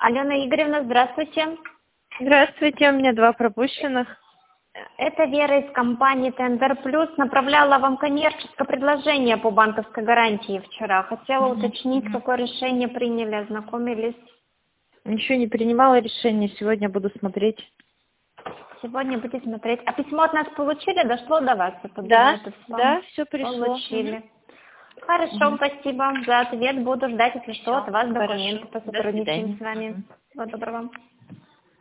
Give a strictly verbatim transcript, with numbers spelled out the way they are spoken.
Алена Игоревна, здравствуйте. Здравствуйте, у меня два пропущенных. Это Вера из компании Тендер Плюс. Направляла вам коммерческое предложение по банковской гарантии вчера. Хотела Мгм, уточнить, мгм. какое решение приняли, ознакомились. Ничего не принимала решение, сегодня буду смотреть. Сегодня будете смотреть. А письмо от нас получили? Дошло до вас? Я Да, подумала, это спам. да, все пришло. Получили. Хорошо, Мгм. спасибо за ответ. Буду ждать, если что, Все, от вас хорошо. документы. До Посотрудничаем свидания. с вами. Мгм. Всего доброго.